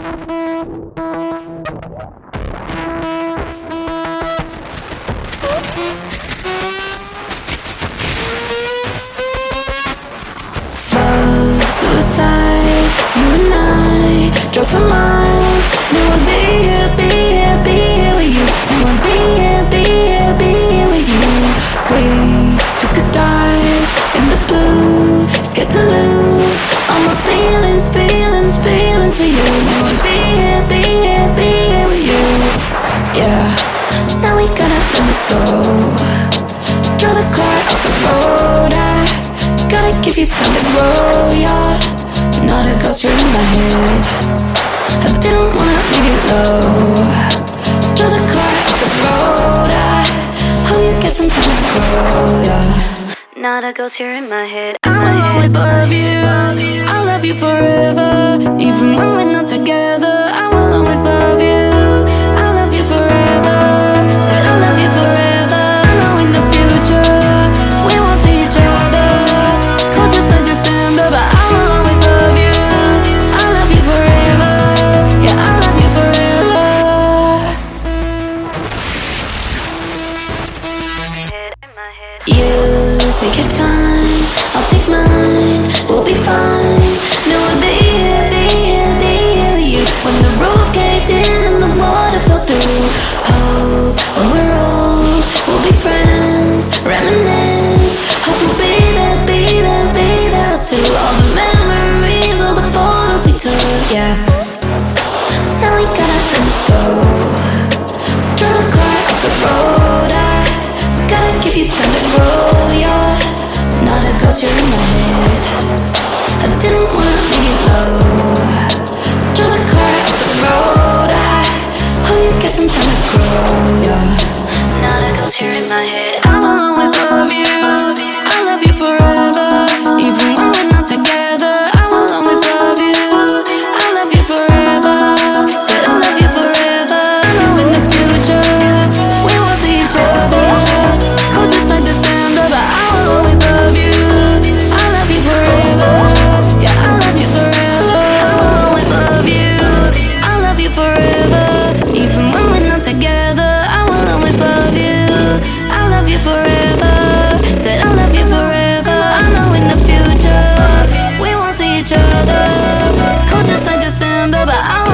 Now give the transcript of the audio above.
Suicide, you and I drove for miles. Knew I'd be here, be here, be here with you. Knew I'd be here, be here, be here with you. We took a dive in the blue, scared to lose all my feelings, feelings, feelings for you. Knew I'd be here, be here, be here with you. Yeah, now we gotta let this go. Draw the car off the road. I gotta give you time to grow, yeah. Not a ghost, you're in my head. I didn't wanna leave you low. Draw the car off the road. I hope you get some time to grow, yeah. Not a ghost, you're in my head. I will always love you. I'll love you forever. Even when we're not together, I will always love you. I'll love you forever. Said I love you forever. I know in the future we won't see each other. Cold just like December, but I will always love you. I love you forever. Yeah, I love you forever. You take your time, I'll take mine. We'll be fine. No, I'll be here, be here, be here with you. When the roof caved in and the water fell through. Hope when we're old, we'll be friends. Reminisce. Hope we'll be there, be there, be there. I'll see all the memories, all the photos we took. Yeah. Now we gotta let this go. Draw the car off the road. I gotta give you time to grow, yeah. Not a ghost, you're in my head. I didn't wanna leave you low. Draw the car off the road. I hope you get some time to grow, yeah. Not a ghost, you're in my head. I will always love you. I love you forever. Even when we're not together, I will always love you. I love you forever. Said I love you forever. I know in the future we won't see each other. Cold just like December, but I will always love you. I love you forever. Yeah, I love you forever. I will always love you. I love you forever. Even when we're not together, I will always love you. I love you forever. Said I love you forever. I know in the future we won't see each other. Cold just like December, but I